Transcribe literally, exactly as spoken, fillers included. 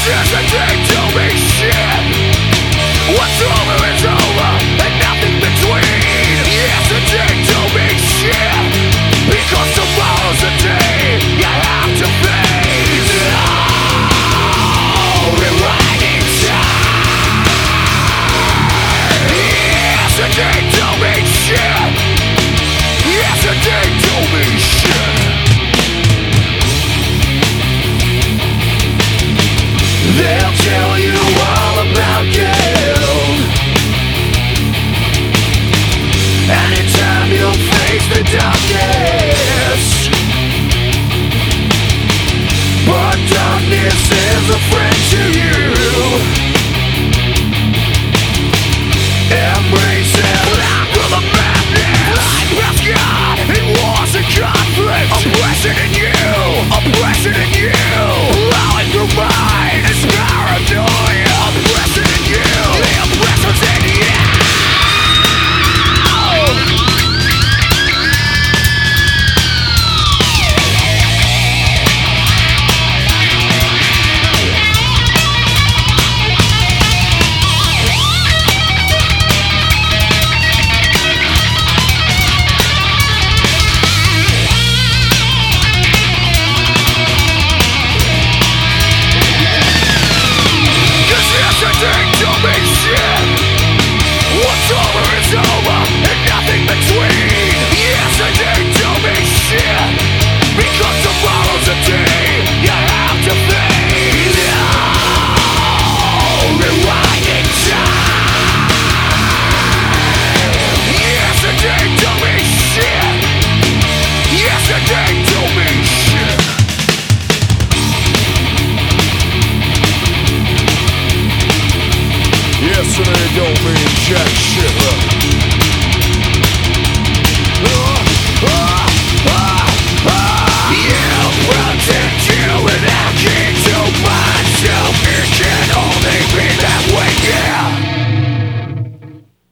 Yesterday don't mean shit. What's over is over, and nothing between. Yesterday don't mean shit, because tomorrow's a day you have to face. Oh, rewinding time. Yesterday don't mean shit. Yesterday don't mean shit. They'll tell you all about guilt. Anytime you'll face the darkness, but darkness is a friend to you. Embrace it for the madness. I press God in wars and conflict. Oppression in you, oppression in you. Plowing through mine is paranoia. Oppression in you, the oppressor's in you. What's over is over, and nothing between. Yesterday don't mean shit, because tomorrow's a day you have to face. Oh, rewinding time. Yesterday don't mean shit. Yesterday don't mean shit. Yesterday don't mean shit.